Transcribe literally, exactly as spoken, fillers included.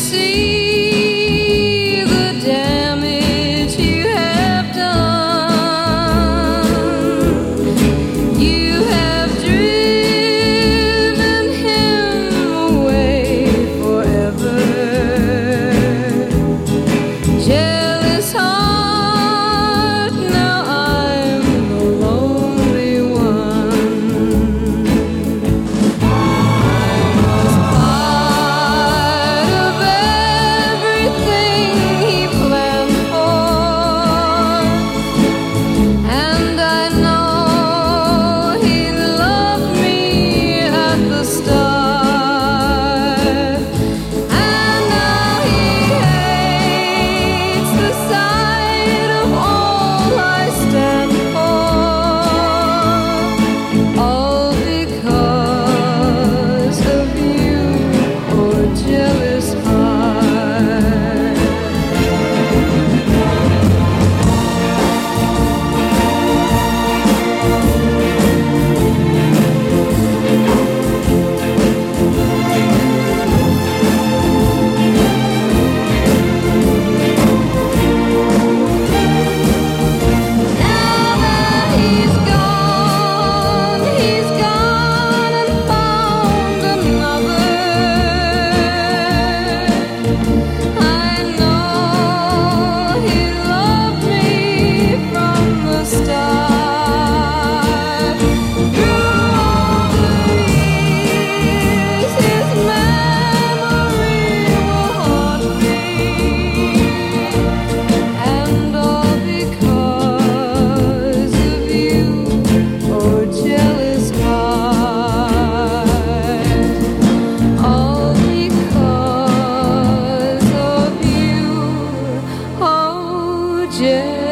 see the damage you have done. You have driven him away forever. Jealous heart, now I'm the lonely one. I was part of everything he planned for, and I know he loved me at the start, and now he hates the sight of all I stand for, all because of you, oh jealous heart. Now that he's gone, he's gone and found another. I know he loved me from the start. Through all the years, his memory will haunt me, and all because of you, oh jealous heart. All because of you, oh jealous